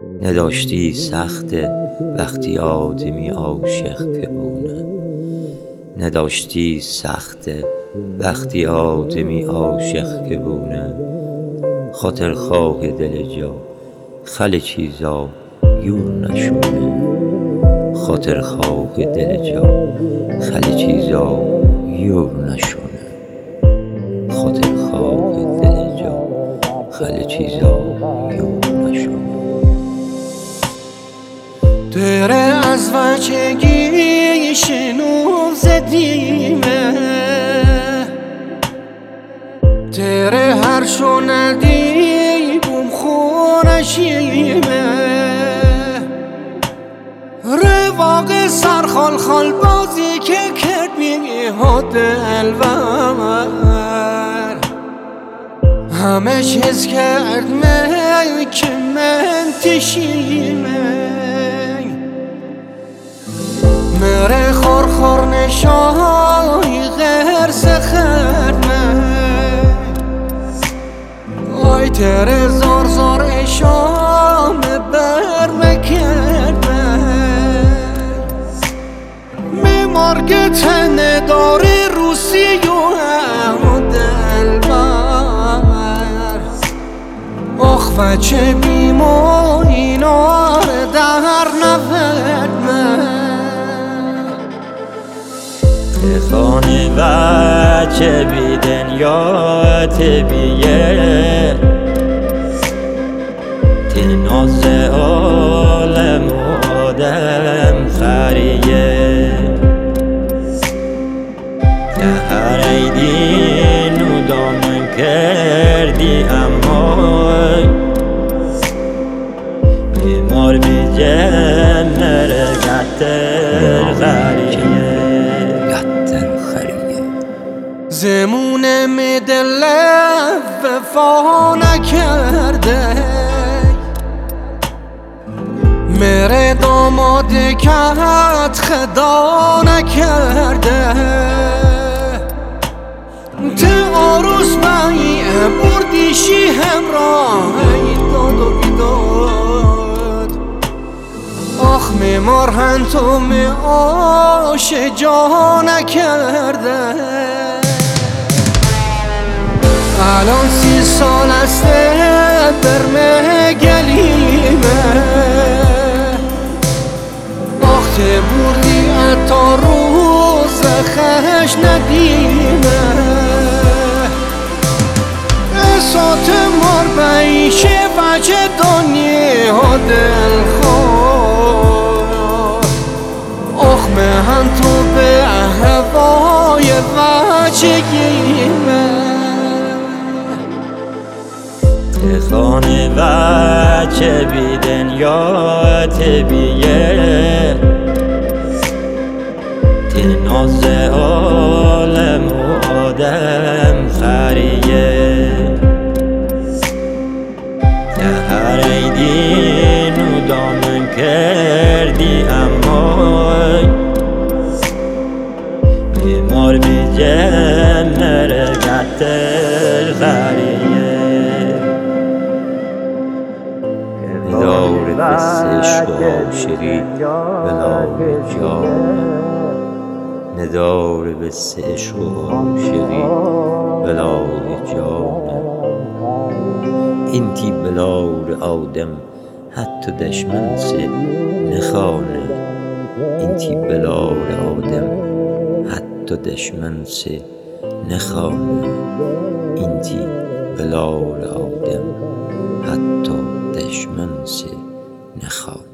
نداشتی سخته وقتی آدمی عاشق که بونه. نداشتی سخته وقتی آدمی عاشق که بونه. خاطر خواه دل جا خل چیزا یور نشونه. خاطر خواه دل جا خل چیزا یور نشونه. خاطر خواه دل جا خل چیزا یور نشونه. دره از بچگی شنو زدیمه، دره هر شو ندی بوم خورشیمه. رواق سرخال خال بازی که کرد میها دلور، همه چیز کرد من که من تشیمه. مره خور خور نشای غیر سخر من، آی تره زار زار اشام بر مکرد من. میمارگ تنه داره روسی و دلبر، آخ و چه بیما اینا در نفرد من. خانه و چه بی دنیا تبیه، تناز عالم و آدم خریه. هر ایدین و دامن کردی اما بیمار بی جمر گتر خریه. زمون می دل وفا نکرده، مره داماد کت خدا نکرده. ته آروز بایی بردیشی همراه داد و بیداد. آخ میمار هن تو می آش جا نکرده. الان 30 سال است برمه گلیمه، وقتی بردی اتا روز خش ندیمه. اسات مار بیشه وجه دنیا دل خود، اخ مهن تو به هوای وجه گیمه. خانه و چه بی دنیا تبیه، تناز عالم و آدم خریه. هر ایدین و دامن کردی اما بیمار بی جمر گتر خریه. نداره بس عشق و عاشقی بلال جان، نداره بس عشق و عاشقی بلال جان. انتی بلال آدم حتی دشمن سے نخانه. انتی بلال آدم حتی دشمن سے نخانه. انتی بلال آدم حتی دشمن سے نخوان.